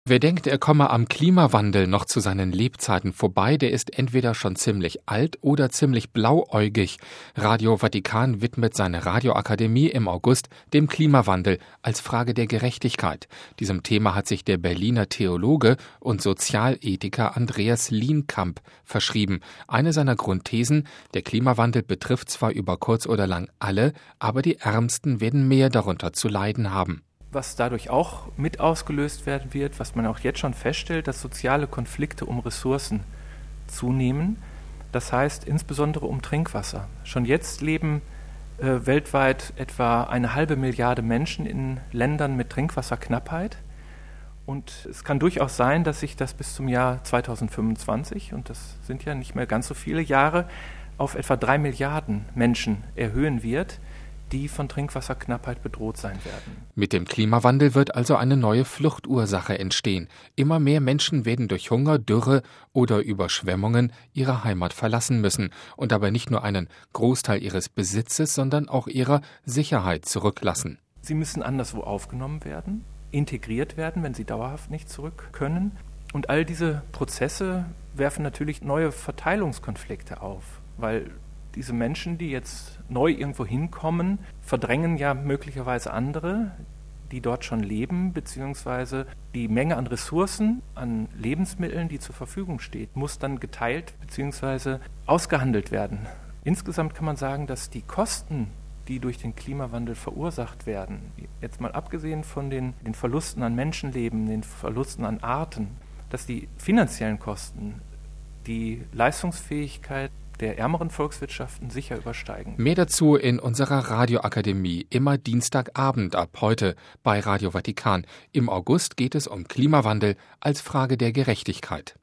Wer denkt, er komme am Klimawandel noch zu seinen Lebzeiten vorbei, der ist entweder schon ziemlich alt oder ziemlich blauäugig. Radio Vatikan widmet seine Radioakademie im August dem Klimawandel als Frage der Gerechtigkeit. Diesem Thema hat sich der Berliner Theologe und Sozialethiker Andreas Lienkamp verschrieben. Eine seiner Grundthesen: Der Klimawandel betrifft zwar über kurz oder lang alle, aber die Ärmsten werden mehr darunter zu leiden haben. Was dadurch auch mit ausgelöst werden wird, was man auch jetzt schon feststellt, dass soziale Konflikte um Ressourcen zunehmen. Das heißt insbesondere um Trinkwasser. Schon jetzt leben weltweit etwa 1,5 Milliarde Menschen in Ländern mit Trinkwasserknappheit. Und es kann durchaus sein, dass sich das bis zum Jahr 2025, und das sind ja nicht mehr ganz so viele Jahre, auf etwa 3 Milliarden Menschen erhöhen wird, die von Trinkwasserknappheit bedroht sein werden. Mit dem Klimawandel wird also eine neue Fluchtursache entstehen. Immer mehr Menschen werden durch Hunger, Dürre oder Überschwemmungen ihre Heimat verlassen müssen und dabei nicht nur einen Großteil ihres Besitzes, sondern auch ihrer Sicherheit zurücklassen. Sie müssen anderswo aufgenommen werden, integriert werden, wenn sie dauerhaft nicht zurück können. Und all diese Prozesse werfen natürlich neue Verteilungskonflikte auf, weil diese Menschen, die jetzt neu irgendwo hinkommen, verdrängen ja möglicherweise andere, die dort schon leben, beziehungsweise die Menge an Ressourcen, an Lebensmitteln, die zur Verfügung steht, muss dann geteilt beziehungsweise ausgehandelt werden. Insgesamt kann man sagen, dass die Kosten, die durch den Klimawandel verursacht werden, jetzt mal abgesehen von den Verlusten an Menschenleben, den Verlusten an Arten, dass die finanziellen Kosten die Leistungsfähigkeit der ärmeren Volkswirtschaften sicher übersteigen. Mehr dazu in unserer Radioakademie, immer Dienstagabend ab heute bei Radio Vatikan. Im August geht es um Klimawandel als Frage der Gerechtigkeit.